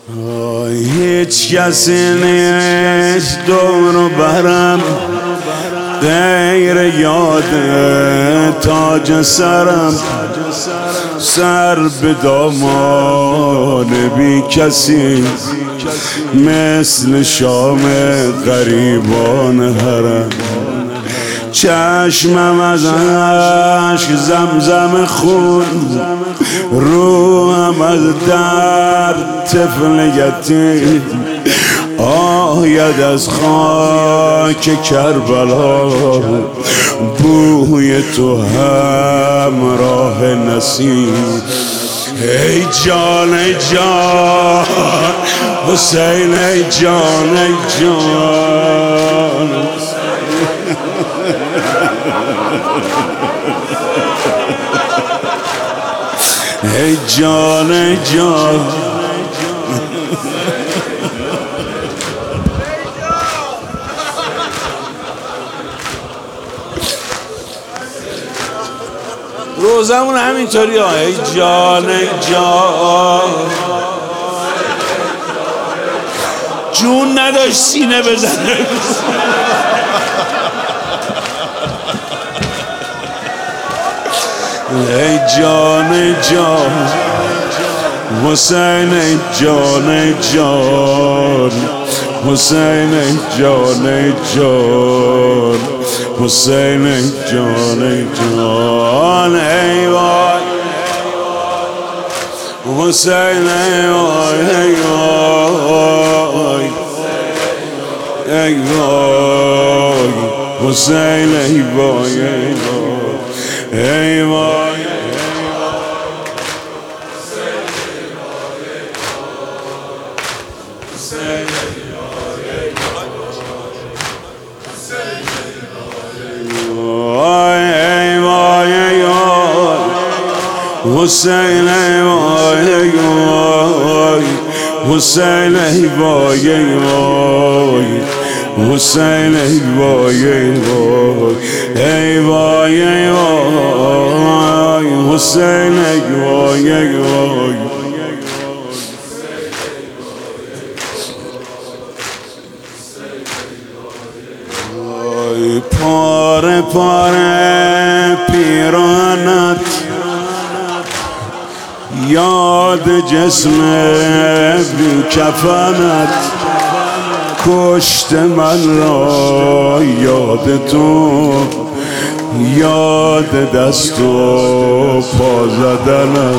هیچ کسی نیست دور برم غیر یاد تاج سرم، سر به دامان بی کسی مثل شام غریبان حرم. چشمم از عشق زمزم خون، روحم از درد طفل یتیم آید از خاک کربلا، بوی تو همراه نسیم. ای جان ای جان حسین، ای جان ای جان ای جان ای جان روزمون همینطوری ها. ای جان ای جان، جون نداشت سینه بزنه. ای جان ای جان حسین، ای جان ای جان حسین، ای جان ای جان حسین، ای جان ای جان. ای وای حسین، ای وای ای وای ای وای حسین، ای وای ای وای ای وای. حسین ای وای ای وای حسین، ای وای ای وای حسین، ای وای ای وای ای وای ای وای حسین، ای وای ای وای. پاره پاره پیرانت، یاد جسم بی کفنت، کشت من را یاد تو، یاد دست و پا زدنت.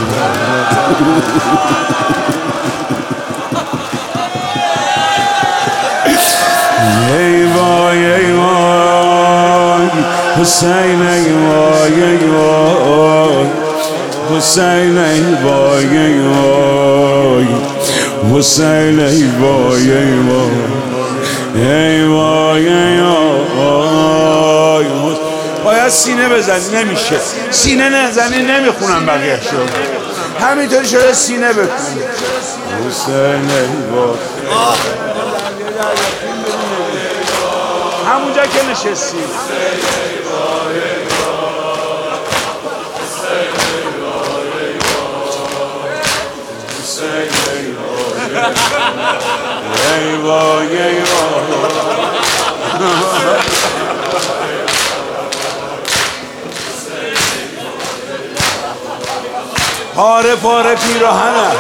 ای وای ای وای حسین، ای وای ای وای حسین، ای وای ای وای حسین، ای وای ای وای ای وای ای وای. باید سینه بزنی، نمیشه سینه نزنی نمیخونم بقیه شو، همینطوری شده سینه بکن. حسین ای وای، همونجا که نشستی. ای وای ای وای پاره پاره پیراهنم،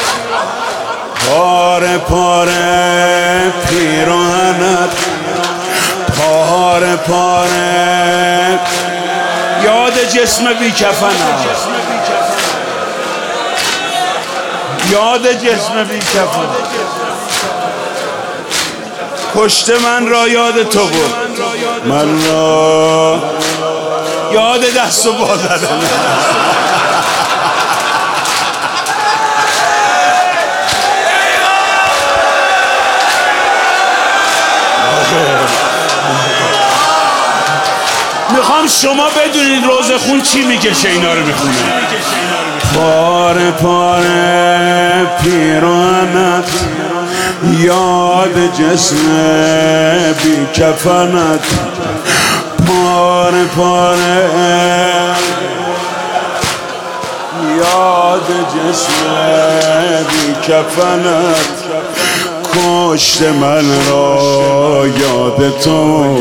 پاره پاره پیراهنت، پاره پاره یاد جسم بی کفنم، یاد جسم بی کفن، کشته من را یاد تو بود، من را یاد دست و پا زدن. میخوام شما بدونید روزخون چی میکشه اینا رو میخونه. پاره پاره پیراهنت، یاد جسم بی کفنت، پاره پاره یاد جسم بی کفنت کشت من را، یاد تو،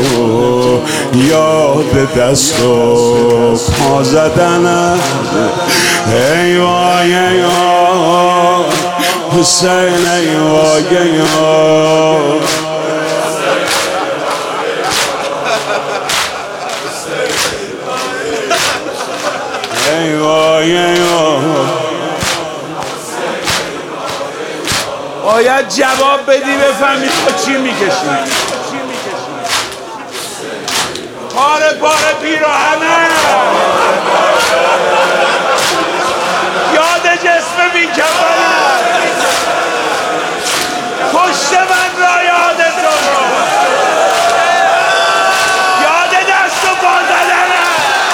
یاد دست و پا زدنت. ای وای یا حسین، ای وای یا ای وای یا. باید جواب بدی بفهمی تو چی میکشی. پاره پاره پیراهنه، یاد جسم بیکفنه کشت من را، یاد تو، یاد دست و پا زدنه.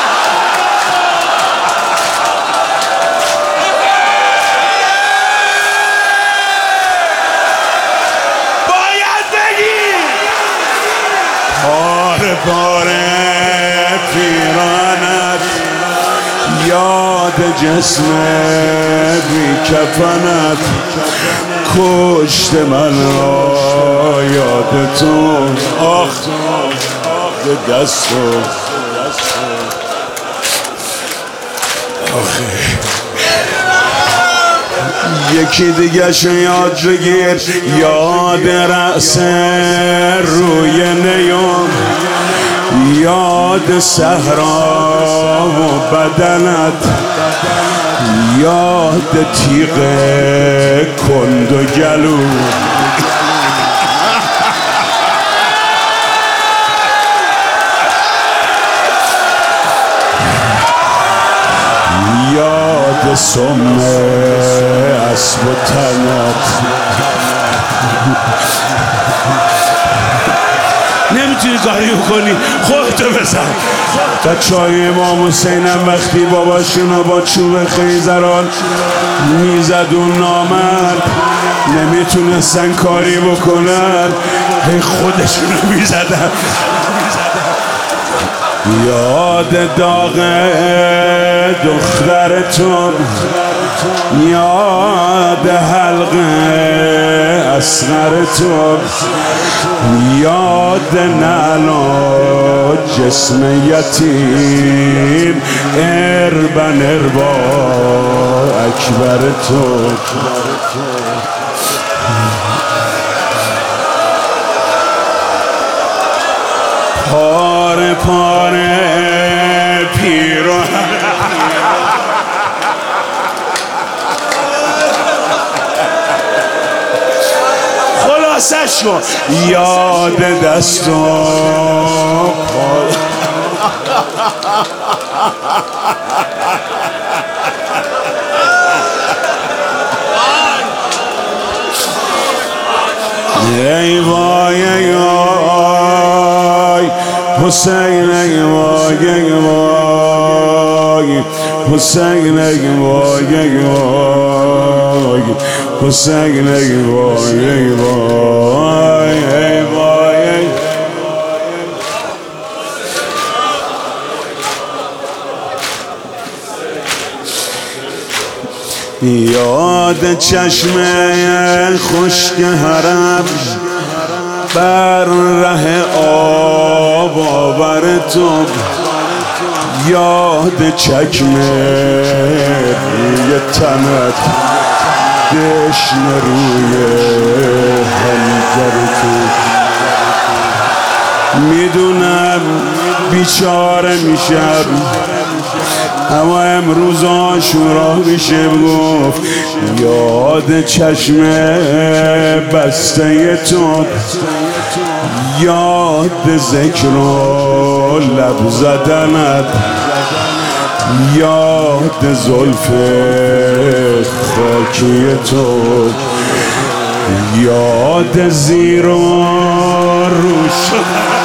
باید بگی پاره پاره پیراهنت، یاد جسم بی کفنت کشت من را، یاد تو، آخ دست و یکی دیگه شو یاد بگیر، یاد رأس روی نیام، یاد صحرا و بدنت، یاد تیغ کند و گلو، یاد سم اسب و تنت. نمیتونی کاری کنی، خودتو بزن. بچه‌های امام حسینم وقتی باباشونو با چوب خیزران میزد اون نامرد، نمیتونستن کاری بکنن، هی خودشونو میزدن. یاد داغ دختر تو، یاد حلق اصغر تو، یاد نعل و جسم یتیم، اربن اربا اکبر تو. پاره پاره پیراهن، خلاصش کن، یاد دست و پا. ای وای حسین، ای وای وای حسین، ای وای وای حسین، ای وای وای ای وای. یاد چشم خشک حرم بر ره آب آور تو، یاد چکم روی تنت، دشن روی حنجر تو. میدونم بیچاره میشم، اما امروز عاشورا میشه گفت یاد چشم بسته تو، یاد ذکر و لب زدنت، یاد زلف خاکی تو، یاد زیر و روش